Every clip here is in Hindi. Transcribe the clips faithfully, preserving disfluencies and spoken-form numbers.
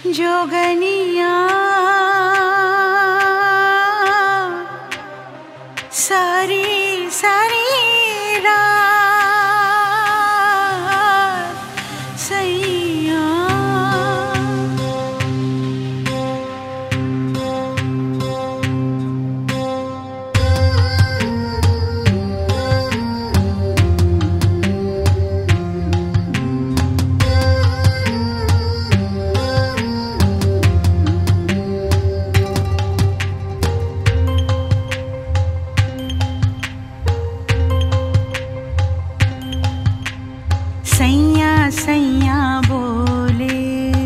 जोगनिया सारी सारी रात सैया सैया सैया बोले,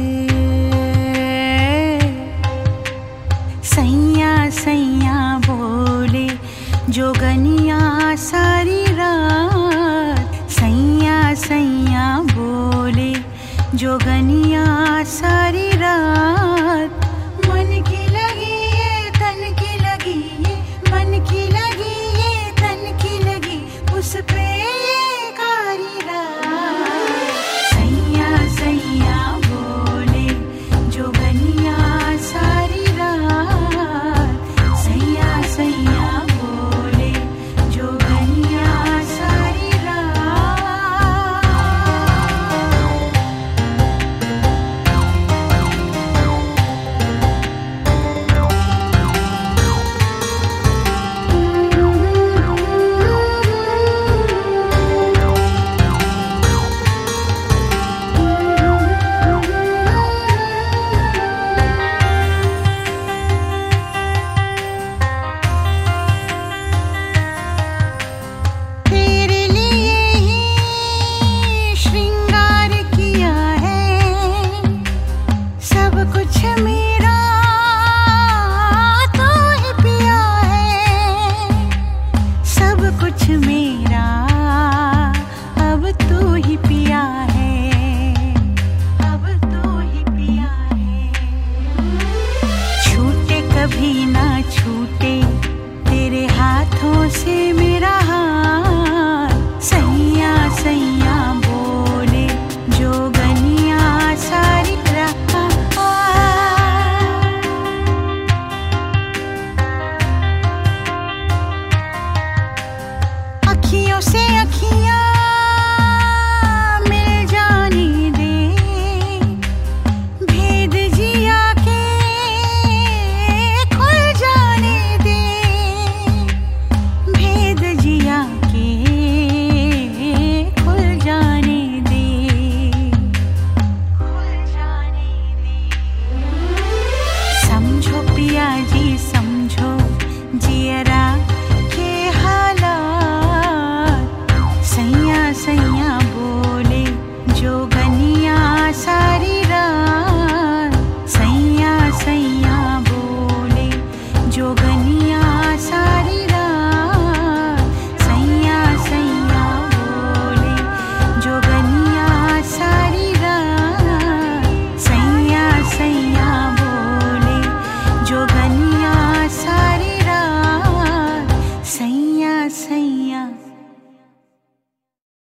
सैया सैया बोले जोगनिया सारी रात। सैया सैया बोले जोगनिया सारी रात। मन की लगी ये तन की लगी, ये मन की लगी ये तन की लगी, उस पे मेरा तो ही पिया है, सब कुछ मेरा अब तू ही पिया है।